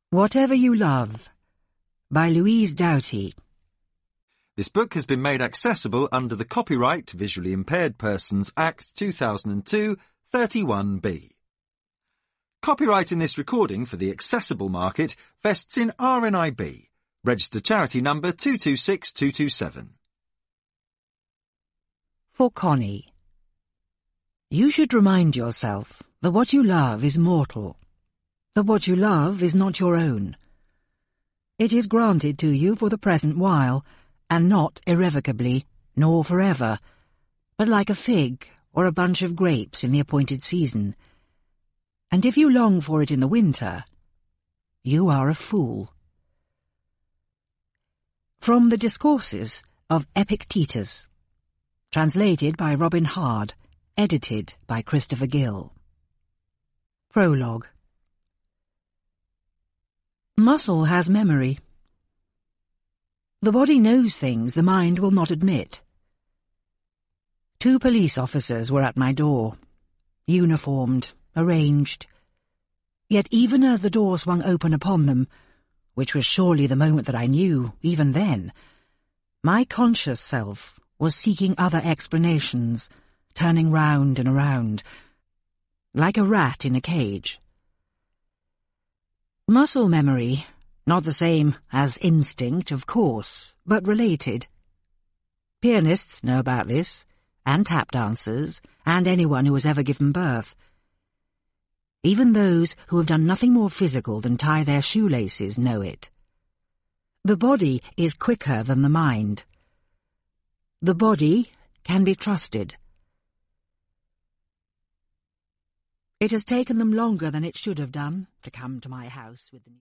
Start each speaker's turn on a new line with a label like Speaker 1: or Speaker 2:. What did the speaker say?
Speaker 1: Whatever You Love by Louise Doughty.
Speaker 2: This book has been made accessible under the Copyright Visually Impaired Persons Act 2002, 31B. Copyright in this recording for the accessible market vests in RNIB, registered charity number 226227.
Speaker 1: For Connie. You should remind yourself that what you love is mortal, that what you love is not your own. It is granted to you for the present while, and not irrevocably, nor forever, but like a fig or a bunch of grapes in the appointed season. And if you long for it in the winter, you are a fool. From the Discourses of Epictetus, translated by Robin Hard, edited by Christopher Gill. Prologue. Muscle has memory. The body knows things the mind will not admit. 2 police officers were at my door, uniformed, arranged. Yet even as the door swung open upon them, which was surely the moment that I knew, even then, my conscious self was seeking other explanations, turning round and around, like a rat in a cage. Muscle memory, not the same as instinct, of course, but related. Pianists know about this, and tap dancers, and anyone who has ever given birth. Even those who have done nothing more physical than tie their shoelaces know it. The body is quicker than the mind. The body can be trusted. It has taken them longer than it should have done to come to my house with the